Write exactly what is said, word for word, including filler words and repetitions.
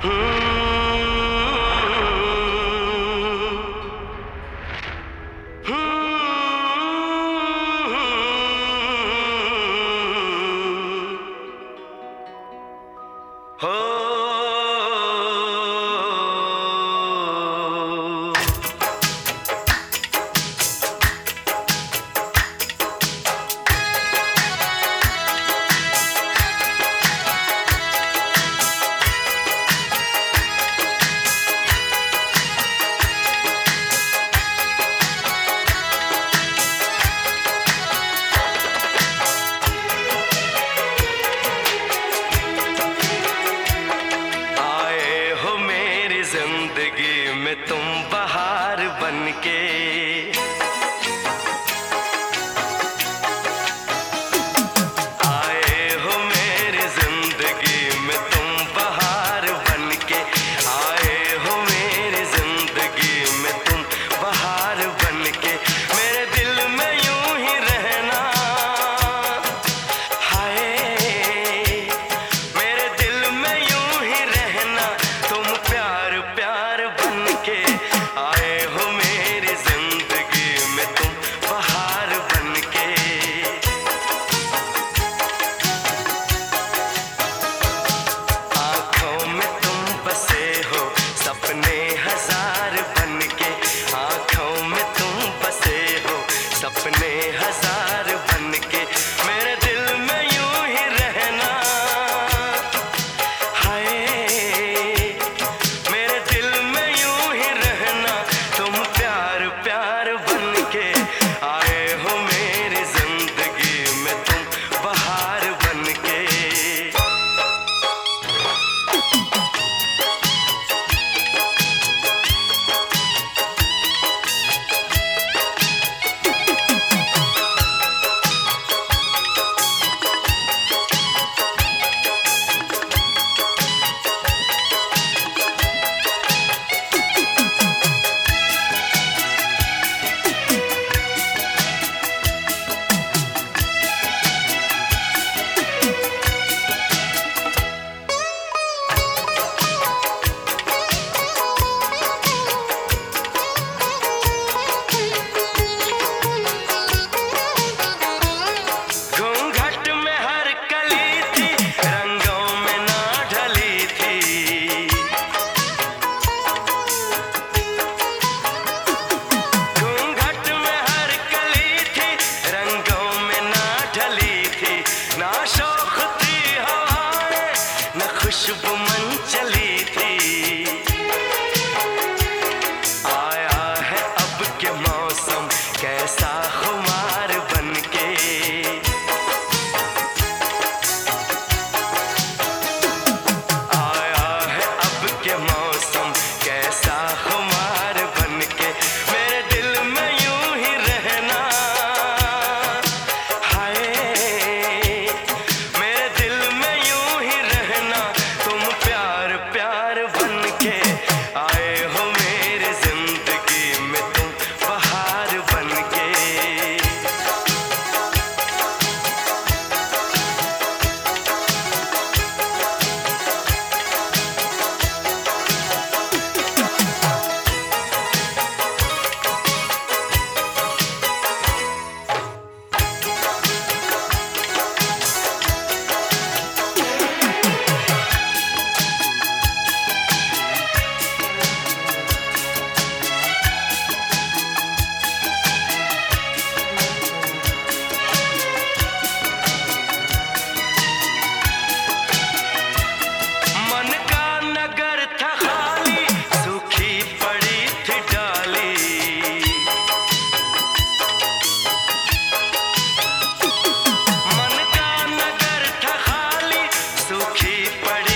जिंदगी में तुम बहार बनके, आए हो मेरी जिंदगी में तुम बहार बनके, आए हो मेरी जिंदगी में तुम बहार बनके। मेरे दिल में यूं ही रहना, हाय मेरे दिल में यूं ही रहना, तुम प्यार प्यार बनके, आए हो मेरी जिंदगी में तुम बहार बनके। आंखों में तुम बसे हो सपने हजार बनके, आंखों में तुम बसे हो सपने हजार बनके। मेरे दिल में यूं ही रहना, हाय मेरे दिल में यूं ही रहना, तुम प्यार प्यार बनके, आए हो मेरी जिंदगी में तुम बहार बनके। घूंघट में हर कली थी, रंगों में ना ढली थी। घूंघट में हर कली थी, रंगों में ना ढली थी। ना शौक थी हवाएं, न खुशबू मन चली थी। आया है अब के मौसम कैसा खुमार बनके, आया है अब के मौसम कैसा खुमार बनके। मेरे दिल में यूं ही रहना, हाय मेरे दिल में यूं ही रहना, तुम प्यार प्यार बनके, आए हो मेरी जिंदगी में तुम बहार बनके। मन का नगर था खाली, सूखी पड़ी थी डाली। मन का नगर था खाली, सूखी पड़ी